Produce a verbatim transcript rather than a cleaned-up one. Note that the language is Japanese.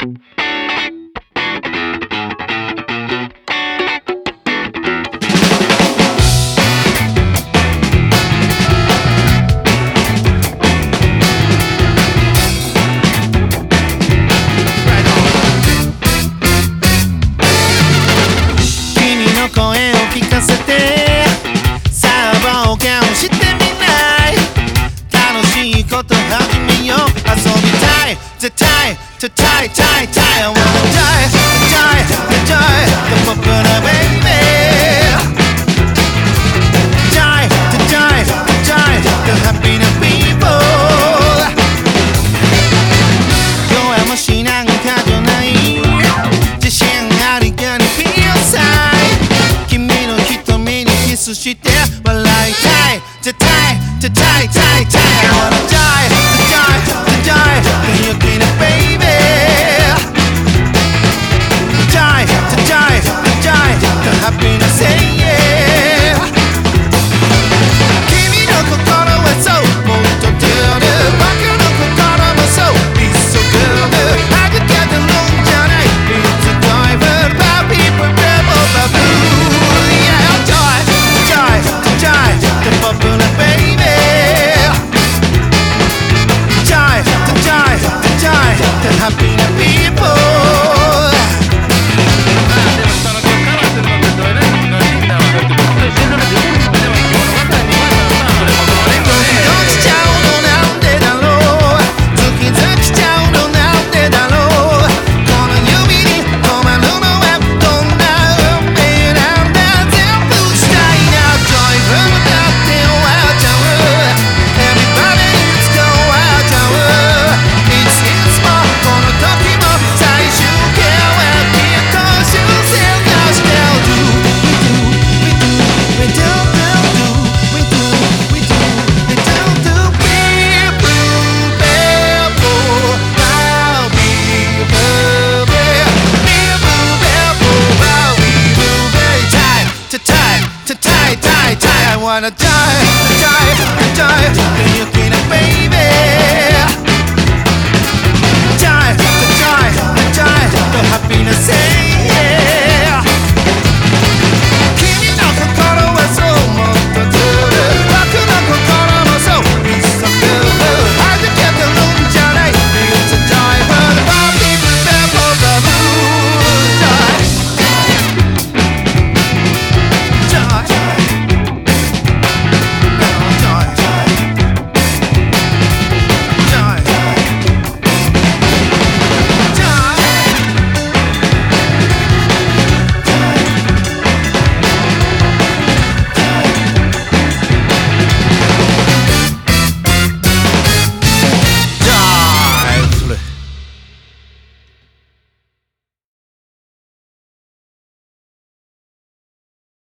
絶対絶対絶対絶対 I wanna die die die the popular baby die die die the happy people 弱もしなんかじゃない自信ありげに feel side 君の瞳にキスして笑いたい絶対絶対絶対絶対 I wanna die die die the happy baby die die die the happiness yeah 君の心はそうもっと出る僕の心もそう急ぐはぐけてるんじゃない It's a diver about people rebel baboon yeah die die die the popular baby die die die the happy people I wanna die, die, die